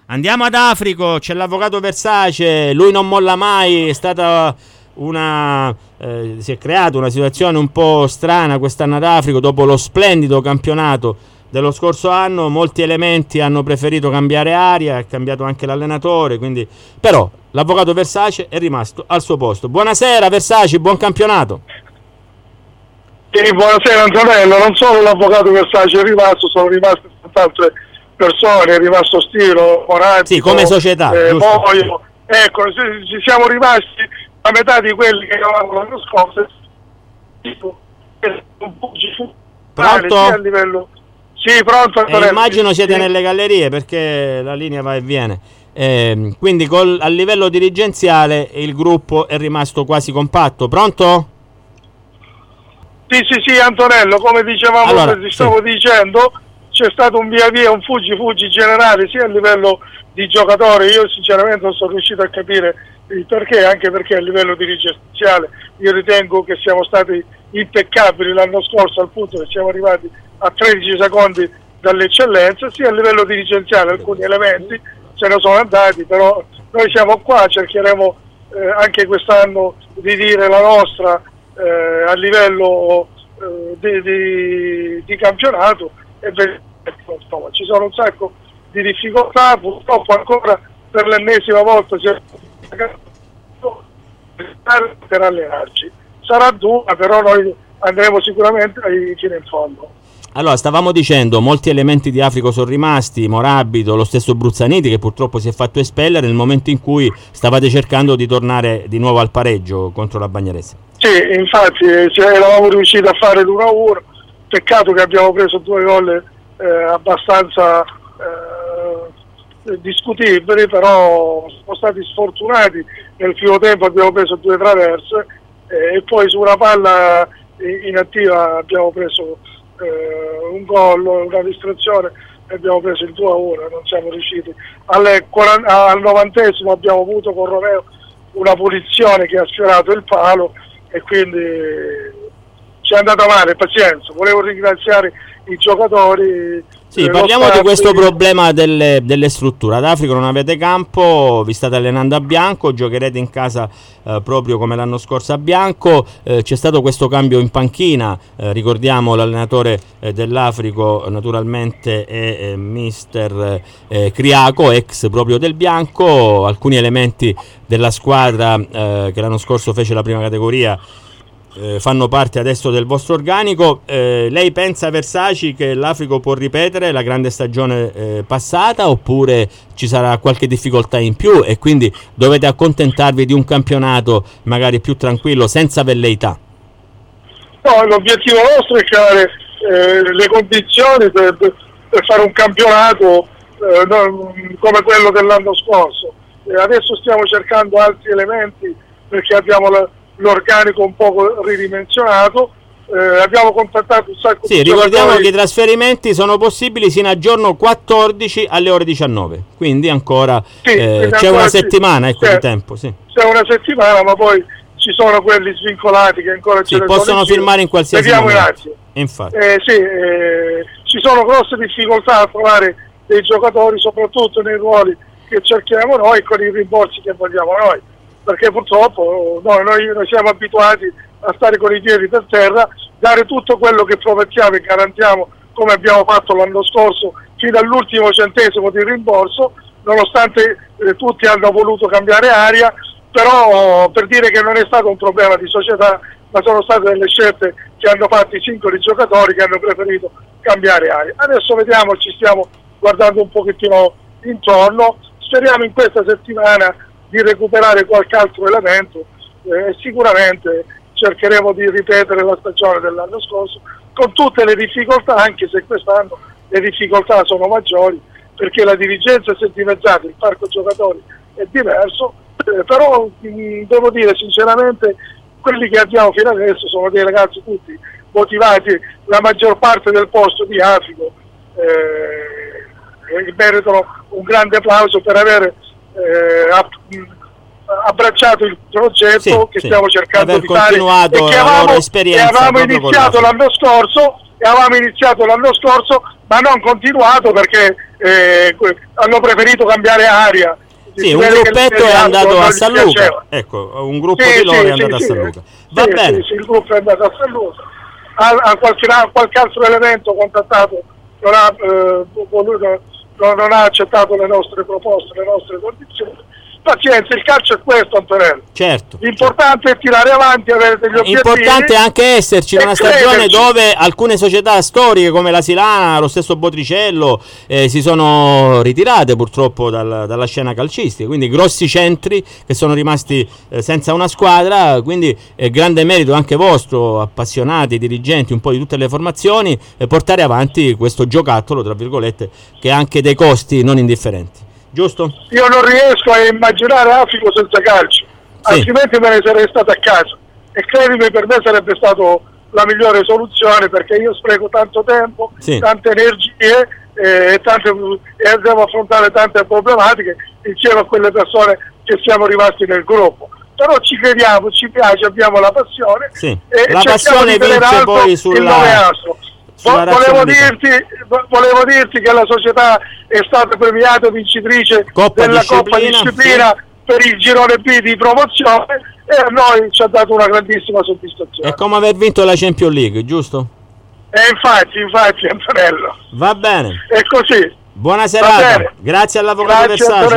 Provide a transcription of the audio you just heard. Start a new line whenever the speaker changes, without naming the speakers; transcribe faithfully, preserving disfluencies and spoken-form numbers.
Andiamo ad Africo, c'è l'avvocato Versace, lui non molla mai, è stata una eh, si è creata una situazione un po' strana quest'anno ad Africa dopo lo splendido campionato dello scorso anno. Molti elementi hanno preferito cambiare aria, è cambiato anche l'allenatore, quindi però l'avvocato Versace è rimasto al suo posto. Buonasera Versace, buon campionato.
Sì, buonasera Antonello, non solo l'avvocato Versace è rimasto, sono rimaste tante altre persone, è rimasto Stiro, Moratti,
sì, come società,
eh, Moio, ecco, ci siamo rimasti a metà di quelli che avevamo l'anno scorso, tipo un po'
pronto?
A livello... Sì, pronto.
Eh, immagino siete sì. Nelle gallerie perché la linea va e viene. Eh, quindi col, a livello dirigenziale il gruppo è rimasto quasi compatto. Pronto?
Sì, sì, sì, Antonello, come dicevamo,
allora,
ti stavo
sì.
dicendo, c'è stato un via via, un fuggi-fuggi generale sia a livello di giocatori. Io sinceramente non sono riuscito a capire il perché, anche perché a livello dirigenziale io ritengo che siamo stati impeccabili l'anno scorso al punto che siamo arrivati a tredici secondi dall'eccellenza, sia a livello dirigenziale alcuni elementi se ne sono andati, però noi siamo qua, cercheremo eh, anche quest'anno di dire la nostra eh, a livello eh, di, di, di campionato e insomma, ci sono un sacco di difficoltà, purtroppo ancora per l'ennesima volta si è per allenarci. Sarà dura, però noi andremo sicuramente fino in fondo.
Allora, stavamo dicendo, molti elementi di Africa sono rimasti, Morabito, lo stesso Bruzzaniti che purtroppo si è fatto espellere nel momento in cui stavate cercando di tornare di nuovo al pareggio contro la Bagnarese.
Sì, infatti eravamo riusciti a fare l'uno a uno, peccato che abbiamo preso due gol eh, abbastanza eh, discutibili, però siamo stati sfortunati, nel primo tempo abbiamo preso due traverse eh, e poi su una palla inattiva abbiamo preso Uh, un gol, una distrazione e abbiamo preso il due a uno, non siamo riusciti. Alle quaranta, al novantesimo abbiamo avuto con Romeo una punizione che ha sfiorato il palo e quindi ci è andata male, pazienza. Volevo ringraziare i giocatori.
Sì, parliamo di questo problema delle, delle strutture. Ad Africa non avete campo, vi state allenando a Bianco, giocherete in casa eh, proprio come l'anno scorso a Bianco. Eh, c'è stato questo cambio in panchina, eh, ricordiamo l'allenatore eh, dell'Africo naturalmente è eh, mister eh, Criaco, ex proprio del Bianco. Alcuni elementi della squadra eh, che l'anno scorso fece la prima categoria Eh, fanno parte adesso del vostro organico. Eh, lei pensa, Versace, che l'Africa può ripetere la grande stagione eh, passata oppure ci sarà qualche difficoltà in più e quindi dovete accontentarvi di un campionato magari più tranquillo senza velleità?
No, l'obiettivo nostro è creare eh, le condizioni per, per fare un campionato eh, no, come quello dell'anno scorso. Eh, adesso stiamo cercando altri elementi perché abbiamo la l'organico un poco ridimensionato, eh, abbiamo contattato un sacco
sì,
di
ricordiamo
giocatori.
Che i trasferimenti sono possibili sino a giorno quattordici alle ore diciannove, quindi ancora
sì,
eh,
quindi
c'è
ancora
una
sì,
settimana ecco,
c'è,
di tempo sì.
c'è una settimana, ma poi ci sono quelli svincolati che ancora
sì,
ce ne
possono
sono
firmare in qualsiasi
vediamo
momento.
Un attimo.
Infatti.
Eh, sì, eh, ci sono grosse difficoltà a trovare dei giocatori, soprattutto nei ruoli che cerchiamo noi e con i rimborsi che vogliamo noi, perché purtroppo no, noi, noi siamo abituati a stare con i piedi per terra, dare tutto quello che promettiamo e garantiamo come abbiamo fatto l'anno scorso fino all'ultimo centesimo di rimborso, nonostante eh, tutti hanno voluto cambiare aria, però per dire che non è stato un problema di società, ma sono state delle scelte che hanno fatto i singoli giocatori che hanno preferito cambiare aria. Adesso vediamo, ci stiamo guardando un pochettino intorno, speriamo in questa settimana di recuperare qualche altro elemento e eh, sicuramente cercheremo di ripetere la stagione dell'anno scorso con tutte le difficoltà, anche se quest'anno le difficoltà sono maggiori perché la dirigenza si è dimezzata, il parco giocatori è diverso, eh, però mh, devo dire sinceramente quelli che abbiamo fino adesso sono dei ragazzi tutti motivati, la maggior parte del posto di Africa eh, meritano un grande applauso per avere Eh, abbracciato il progetto sì, che sì. stiamo cercando di fare e che avevamo, che avevamo iniziato l'anno scorso e avevamo iniziato l'anno scorso ma non continuato perché eh, hanno preferito cambiare aria.
Sì, un gruppetto è andato a San Luca, ecco, un gruppo sì, di loro sì, è andato sì, a San Luca. Va
sì,
bene.
Sì, sì, il gruppo è andato a San Luca. A, a qualche, a qualche altro elemento contattato non ha, eh, voluto, non, non ha accettato le nostre proposte, le nostre condizioni. Pazienza, il calcio è questo, Antonello.
Certo.
L'importante certo. è tirare avanti, avere degli obiettivi.
L'importante è anche esserci in una stagione dove alcune società storiche come la Silana, lo stesso Botricello, eh, si sono ritirate purtroppo dal, dalla scena calcistica, quindi grossi centri che sono rimasti eh, senza una squadra, quindi è grande merito anche vostro, appassionati, dirigenti, un po' di tutte le formazioni, eh, portare avanti questo giocattolo, tra virgolette, che ha anche dei costi non indifferenti. Giusto?
Io non riesco a immaginare Africo senza calcio, sì. altrimenti me ne sarei stato a casa e credimi, per me sarebbe stato la migliore soluzione, perché io spreco tanto tempo, sì. tante energie eh, e, tante, e devo affrontare tante problematiche insieme a quelle persone che siamo rimasti nel gruppo. Però ci crediamo, ci piace, abbiamo la passione,
sì.
e
la passione vince poi sulla...
Volevo dirti, volevo dirti che la società è stata premiata vincitrice
Coppa
della
disciplina,
Coppa Disciplina sì. per il girone B di promozione, e a noi ci ha dato una grandissima soddisfazione.
È come aver vinto la Champions League, giusto?
E infatti, infatti, Antonello.
Va bene.
È così.
Buona serata. Grazie all'avvocato Versace.